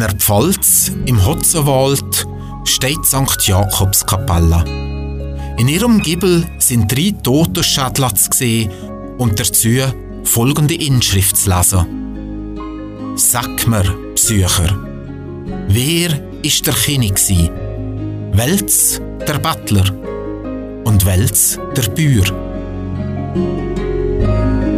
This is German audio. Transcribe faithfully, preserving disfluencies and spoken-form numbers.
einer Pfalz im Hotzenwald steht Sankt Jakobskapelle. In ihrem Giebel sind drei Totenschädel zu sehen und dazu folgende Inschrift zu lesen. Sag mir, Psycher, wer ist der König gsi? Welz der Bettler und welz der Bauer?